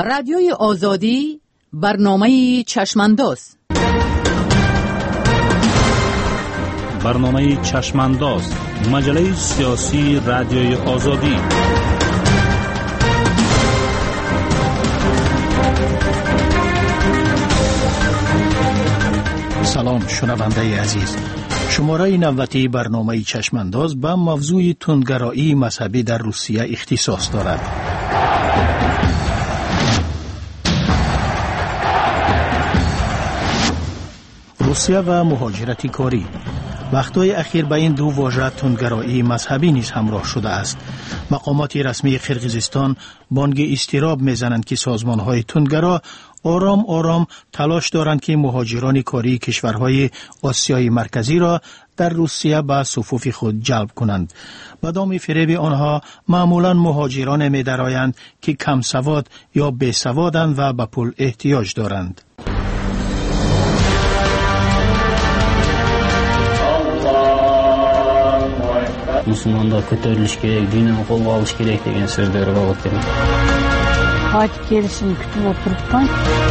رادیوی آزادی برنامه چشمانداز. برنامه چشمانداز، مجله سیاسی رادیوی آزادی. سلام شنونده عزیز، شماره 90 برنامه چشمانداز به موضوع تندگرایی مذهبی در روسیه اختصاص دارد. روسیه و مهاجرت کاری. وقتهای اخیر به این دو واژه تندگرایی مذهبی نیز همراه شده است. مقامات رسمی قرقیزستان بانگ اضطراب میزنند که سازمانهای تندگرا آرام آرام تلاش دارند که مهاجران کاری کشورهای آسیای مرکزی را در روسیه به صفوف خود جلب کنند. به دام فریب آنها معمولاً مهاجران می درآیند که کم سواد یا بی سوادند و به پول احتیاج دارند. Müslümanlar kötörülüş gerek, dinin kolga alış gerek degen sözleri var dedim. Fatih gerisini kütüp oturuptan.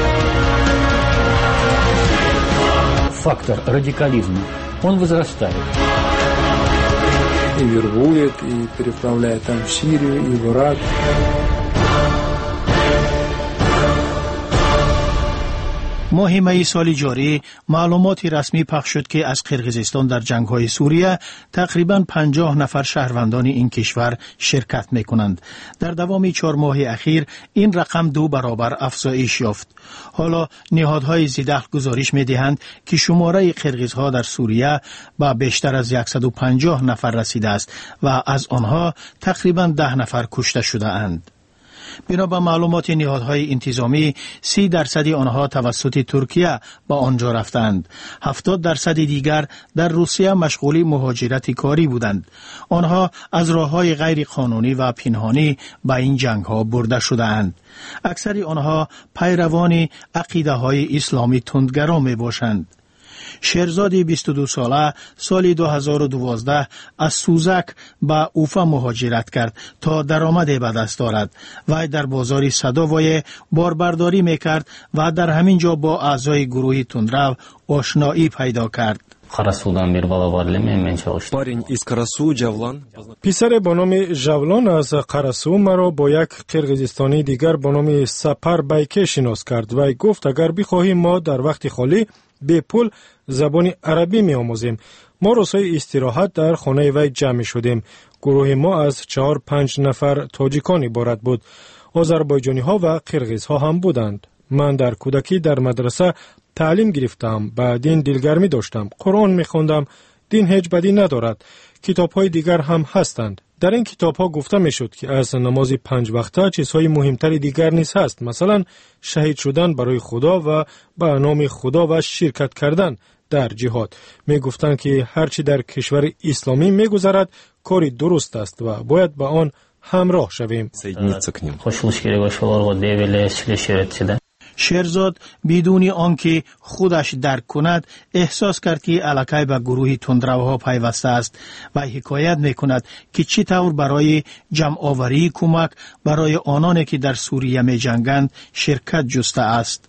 Фактор радикализма, он возрастает. И вербует, и переправляет там в Сирию, и в Ирак. ماه می سال جاری معلومات رسمی پخش شد که از قرقیزستان در جنگ‌های سوریه تقریباً 50 نفر شهروندان این کشور شرکت می‌کنند. در دوام 4 ماه اخیر این رقم 2 برابر افزایش یافت. حالا نهادهای ضدعهد گزارش می‌دهند که شماره قرقیزها در سوریه به بیشتر از 150 نفر رسیده است و از آنها تقریباً 10 نفر کشته شده اند. بنا به معلومات نهادهای انتظامی 30% آنها توسط ترکیه به آنجا رفتند. 70% دیگر در روسیه مشغول مهاجرت کاری بودند. آنها از راههای غیر قانونی و پنهانی به این جنگ‌ها برده شده‌اند. اکثر آنها پیروان عقیده‌های اسلامی تندگرا میباشند. شیرزاد 22 ساله سال 2012 از سوزک به اوفا مهاجرت کرد تا درآمدی به دست دارد. وی در بازار سداوای باربرداری میکرد و در همین جا با اعضای گروه تندرو آشنایی پیدا کرد. پسر با نام جولان از قرسو مرا با یک قرقیزستانی دیگر با نام سپر بیکه شناس کرد و گفت اگر بخواهی ما در وقت خالی به پول زبان عربی می آموزیم. ما روزهای استراحت در خانه وی جمع شدیم. گروه ما از 4-5 نفر تاجیکان عبارت بود. آذربایجانی ها و قرقیز ها هم بودند. من در کودکی در مدرسه تعلیم گرفتم. به دین دلگرمی داشتم. قرآن می خوندم. دین هیچ بدی ندارد. کتاب های دیگر هم هستند. در این کتاب ها گفته می شد که از نماز 5 وقته چیزهای مهمتر دیگر نیز هست. مثلا شهید شدن برای خدا و به نام خدا و شرکت کردن در جهاد. می گفتند که هرچی در کشور اسلامی می گذرد کاری درست است و باید با آن همراه شویم. شیرزاد بدون آنکه خودش درک کند احساس کرد که الکی به گروه تندروها پیوسته است و حکایت میکند که چطور برای جمع آوری کمک برای آنانی که در سوریه می جنگند شرکت جسته است.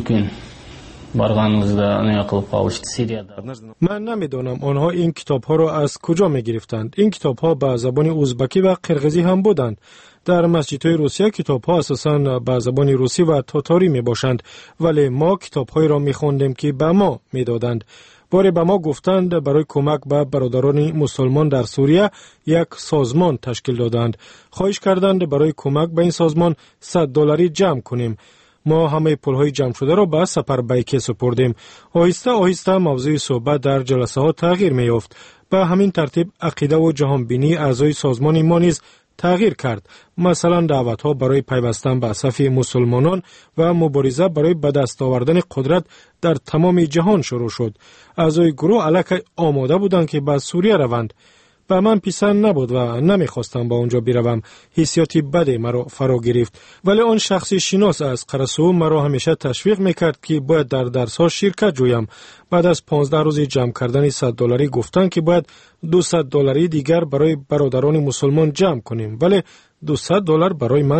من نمیدانم آنها این کتاب ها را از کجا می گرفتند. این کتاب ها به زبان ازبکی و قرقیزی هم بودند. در مسجدهای روسیه کتاب ها اساساً به زبان روسی و تاتاری می باشند، ولی ما کتاب های را می خوندیم که به ما می دادند. باری به ما گفتند برای کمک به برادران مسلمان در سوریه یک سازمان تشکیل دادند. خواهش کردند برای کمک به این سازمان $100 جمع کنیم. ما همه پولهای جمع شده را به سپر بیکه سپردیم. آهسته آهسته موضوع صحبت در جلسه ها تغییر می یافت. به همین ترتیب عقیده و جهانبینی اعضای سازمان ما نیز تغییر کرد. مثلا دعوت ها برای پیوستن به صف مسلمانان و مبارزه برای به دست آوردن قدرت در تمام جهان شروع شد. اعضای گروه الکی آماده بودند که به سوریه روند. به من پسند نبود و نمیخواستم با اونجا بروم. حسیاتی بدی مرا فرا گرفت. ولی آن شخصی شناس از قرسو مرا همیشه تشویق میکرد که باید در درس ها شرکت جویم. بعد از 15 روز جمع کردن $100 گفتن که باید $200 دیگر برای برادران مسلمان جمع کنیم. ولی $200 برای من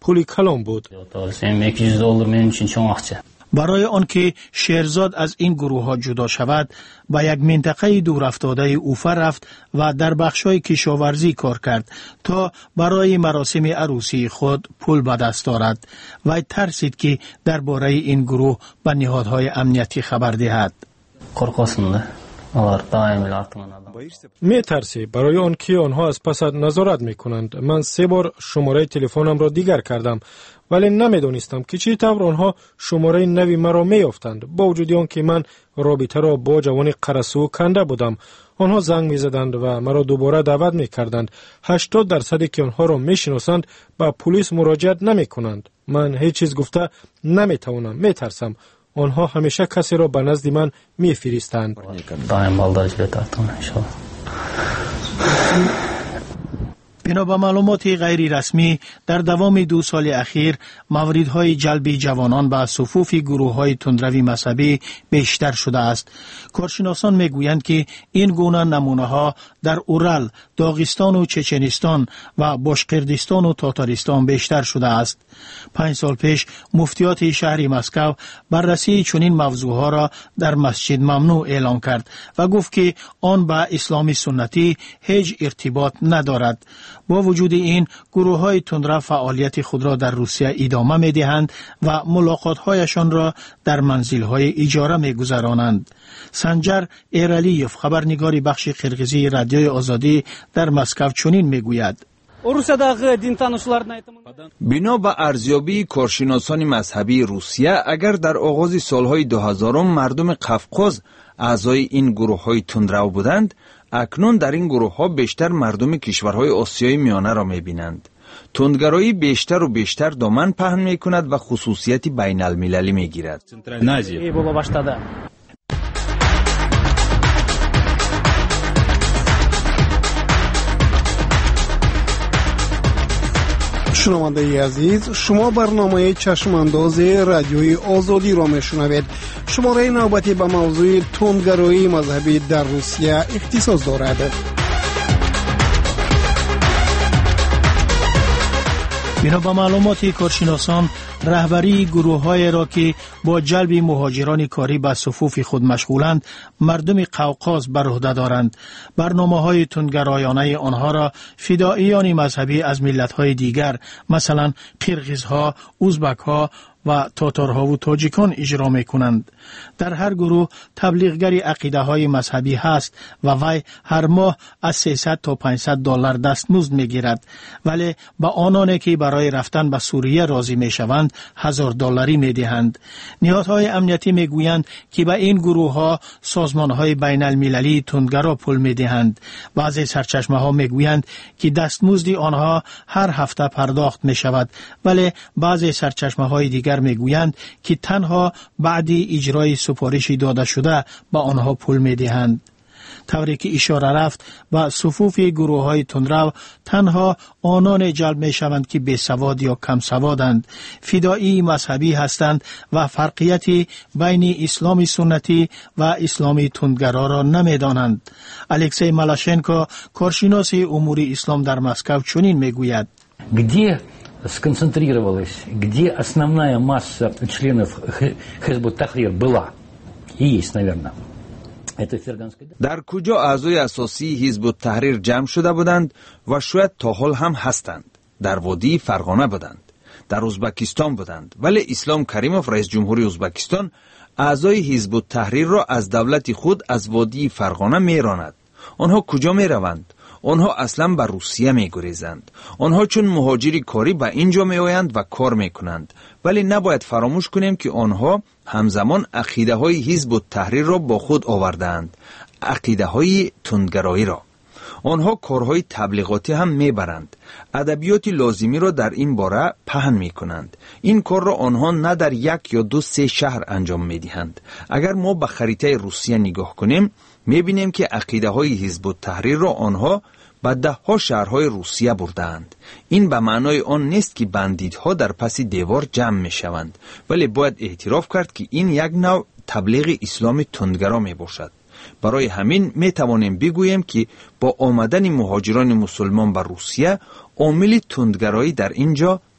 پول کلان بود. $200 men uchun cho'ng ақcha. برای آنکه شهرزاد از این گروه ها جدا شود به یک منطقه دور افتاده اوفا رفت و در بخش‌های کشاورزی کار کرد تا برای مراسم عروسی خود پول به دست آورد و ترسید که درباره این گروه به نهادهای امنیتی خبر دهد. Qo'rqasin-da. Ular doim ortidan می ترسی برای آنکه آنها از پست نظارت می کنند. من 3 بار شماره تلفنم را دیگر کردم ولی نمیدانستم که چی طور آنها شماره نوی مرا می یافتند. با وجود آنکه من رابطه را با جوان قرسو کنده بودم. آنها زنگ می زدند و مرا دوباره دعوت می کردند. 80% که آنها را می شناسند به پلیس مراجعت نمی کنند. من هیچ چیز گفته نمی توانم. می ترسم. آنها همیشه کسی را به نزد من می فرستند. doim baldorchiga tortaman inshaalloh. بنا به معلومات غیر رسمی در دوام 2 سال اخیر موردهای جلب جوانان به صفوف گروه‌های تندروی مذهبی بیشتر شده است. کارشناسان میگویند که این گونه نمونه‌ها در اورال، داغستان و چچنستان و باشقردستان و تاتارستان بیشتر شده است. 5 سال پیش مفتیات شهر مسکو بررسی چنین موضوعها را در مسجد ممنوع اعلان کرد و گفت که آن با اسلام سنتی هیچ ارتباط ندارد. با وجود این گروه‌های تندرو فعالیت خود را در روسیه ادامه می‌دهند و ملاقات‌هایشان را در منزل‌های اجاره می‌گذرانند. سنجر ایرالیوف خبرنگار بخش قرغیزی رادیوی آزادی در مسکو چنین می‌گوید: بنا به ارزیابی کارشناسان مذهبی روسیه، اگر در آغاز سالهای 2000 مردم قفقاز اعضای این گروه‌های تندرو بودند، اکنون در این گروه‌ها بیشتر مردم کشورهای آسیای میانه را می‌بینند. تندگرایی بیشتر و بیشتر دامن پهن می‌کند و خصوصیت بین المللی می‌گیرد. شنونده عزیز، شما برنامه چشمانداز رادیوی آزادی را میشنوید. شماره نوبتی به موضوع تندگرایی مذهبی در روسیه اختصاص دارد. بنا به معلومات کارشناسان، رهبری گروه‌های را که با جلب مهاجران کاری به صفوف خود مشغولند، مردم قوقاز بر عهده دارند. برنامه‌های تندگرایانه آنها را فدائیان مذهبی از ملت‌های دیگر مثلا قرغیزها، ازبک‌ها و تاتارها و تاجیکان اجرا می‌کنند. در هر گروه تبلیغگر عقیده‌های مذهبی هست و وی هر ماه از 300 تا $500 دستمزد می‌گیرد، ولی با آنانی که برای رفتن به سوریه راضی می‌شوند $1000 می‌دهند. نهادهای امنیتی می‌گویند که به این گروه‌ها سازمان‌های بین‌المللی تندگرا پول می‌دهند. بعضی سرچشمه‌ها می‌گویند که دستمزد آنها هر هفته پرداخت می‌شود، ولی بعضی سرچشمه‌های دیگر میگویند که تنها بعد اجرای سفارشی داده شده به آنها پول میدهند. طوری که اشاره رفت و صفوف گروه‌های تندرو تنها آنان جلب میشوند که بیسواد یا کم سوادند، فدایی مذهبی هستند و فرقیت بین اسلام سنتی و اسلام تندگرا را نمیدانند. الکسی مالاشنکو کارشناس امور اسلام در مسکو چنین میگوید: сконцентрировалась, где основная масса членов Хизбут Тахрир была и есть, наверное. در کجا اعضای اساسی حزب التحریر جمع شده بودند و شاید تا حال هم هستند؟ در وادی فرغانه بودند، در ازبکستان بودند، ولی اسلام کریموف رئیس جمهوری ازبکستان اعضای حزب التحریر را از دولت خود از وادی فرغانه میراند. آنها کجا میروند؟ آنها اصلا به روسیه میگریزند. آنها چون مهاجری کاری به اینجا میآیند و کار میکنند، ولی نباید فراموش کنیم که آنها همزمان عقیده های حزب التحریر را با خود آوردند، عقیده های تندگرایی را. آنها کارهای تبلیغاتی هم میبرند، ادبیات لازمی را در این باره پهن میکنند. این کار را آنها نه در 1 یا 2 3 شهر انجام میدهند. اگر ما به خریطه روسیه نگاه کنیم میبینیم که عقیده های حزب التحریر را آنها به 10 شهرهای روسیه بردند. این به معنای آن نیست که بندیدها در پس دیوار جمع می شوند، ولی باید اعتراف کرد که این یک نوع تبلیغ اسلام تندگرا می باشد. برای همین می توانیم بگوییم که با آمدن مهاجران مسلمان به روسیه عامل تندگرایی در اینجا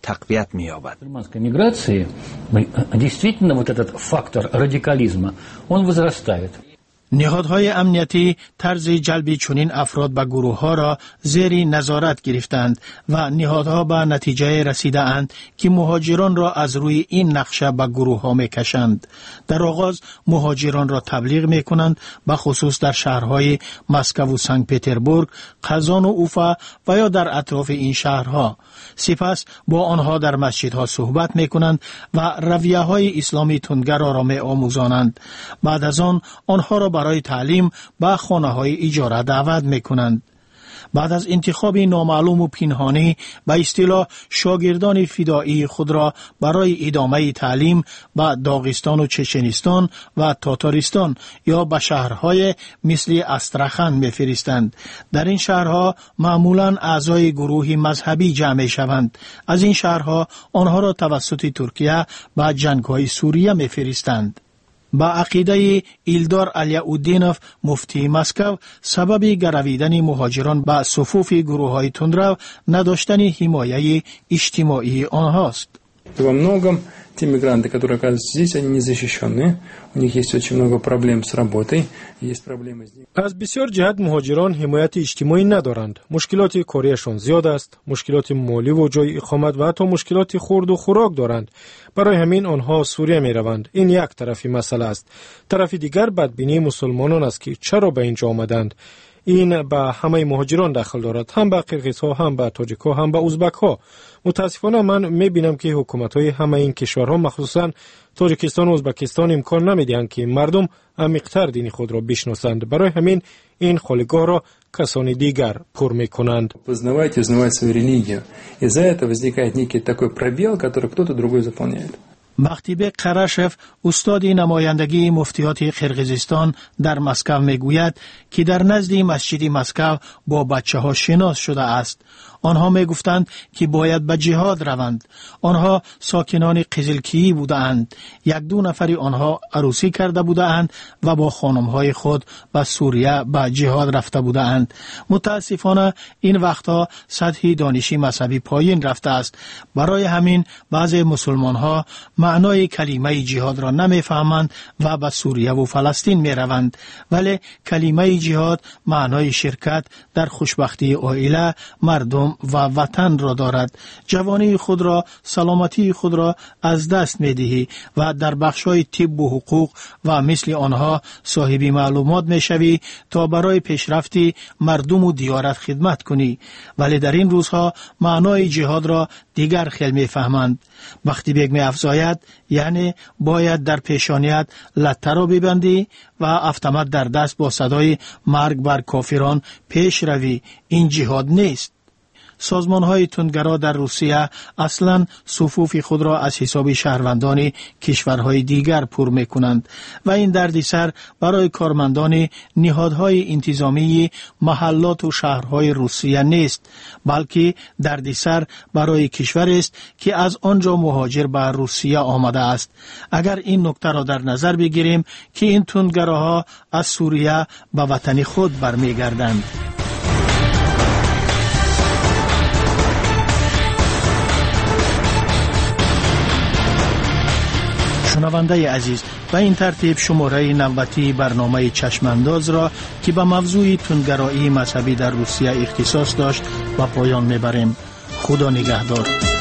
تقویت می‌یابد. Миграции действительно вот этот фактор радикализма, он возрастает. نهادهای امنیتی طرز جلب چنین افراد به گروه ها را زیر نظارت گرفتند و نهادها به نتیجه رسیده اند که مهاجران را از روی این نقشه به گروه ها می کشند. در آغاز مهاجران را تبلیغ می کنند، به خصوص در شهرهای مسکو و سنت پترزبورگ، قزان و اوفا و یا در اطراف این شهرها. سپس با آنها در مسجدها صحبت می کنند و رویه های اسلامی تندگرا را می آموزانند. بعد از آن آنها را برای تعلیم به خانه های اجاره دعوت می کنند. بعد از انتخاب نامعلوم و پنهانی به اصطلاح شاگردان فدایی خود را برای ادامه تعلیم به داغستان و چچنستان و تاتارستان یا به شهرهای مثل استرخان می‌فرستند. در این شهرها معمولاً اعضای گروهی مذهبی جمع شوند. از این شهرها آنها را توسط ترکیه به جنگ‌های سوریه می‌فرستند. با عقیده ایلدار علی‌الدینوف مفتی مسکو، سبب گرویدن مهاجران به صفوف گروه‌های تندرو نداشتن حمایت اجتماعی آنهاست. Во многом те мигранты, которые оказываются здесь, они не защищены. У них есть очень много проблем с работой, есть проблемы с ними. از بسیار جهت مهاجران حمایت اجتماعی ندارند. مشکلات کاریشان زیاد است، مشکلات مالی و جای اقامت و حتی مشکلات خورد و خوراک دارند. برای همین آنها سوریه می روند. این یک طرفی مسئله است. طرف دیگر بدبینی مسلمانان است که چرا به اینجا آمدند. این به همه مهاجران داخل دارد، هم به قرقیزها، هم به تاجیکها، هم به ازبکها. متاسفانه من میبینم که حکومت‌های همه این کشورها، مخصوصاً تاجیکستان و ازبکستان، امکان نمیدهند که مردم عمیق‌تر دین خود را بشناسند. برای همین این خالیگاه را کسان دیگر پر میکنند. Познавать и узнавать свою религию. Из-за этого возникает некий такой пробел, который кто-то другой заполняет. مختیب قرشف، استاد نمایندگی مفتیات قرقیزستان در مسکو میگوید که در نزد مسجد مسکو با بچه ها شناس شده است. آنها میگفتند که باید به جهاد روند. آنها ساکنان قزلکی بودند. یک دو نفری آنها عروسی کرده بودند و با خانمهای خود به سوریه به جهاد رفته بودند. متاسفانه این وقتها سطح دانشی مذهبی پایین رفته است. برای همین بعضی مسلمان ها معنای کلمه جهاد را نمیفهمند و به سوریه و فلسطین می روند. ولی کلمه جهاد معنای شرکت در خوشبختی عائله، مردم و وطن را دارد. جوانی خود را، سلامتی خود را از دست می دهی و در بخشای طب و حقوق و مثل آنها صاحب معلومات می شوی تا برای پیشرفتی مردم و دیارت خدمت کنی. ولی در این روزها معنای جهاد را دیگر خیلی می فهمند. وقتی بیگ می افزاید یعنی باید در پیشانیت لطه را ببندی و автомات در دست با صدای مرگ بر کافران پیش روی. این جهاد نیست. سازمان‌های تندگرا در روسیه اصلاً صفوف خود را از حساب شهروندان کشورهای دیگر پر می‌کنند و این دردسر برای کارمندان نهادهای انتظامی محلات و شهرهای روسیه نیست، بلکه دردسر برای کشوری است که از آنجا مهاجر به روسیه آمده است. اگر این نکته را در نظر بگیریم که این تندگراها از سوریه به وطن خود برمیگردند. شنونده عزیز، به این ترتیب شماره 90 برنامه چشمانداز را که به موضوع تندگرایی مذهبی در روسیه اختصاص داشت به پایان میبریم. خدا نگهدار.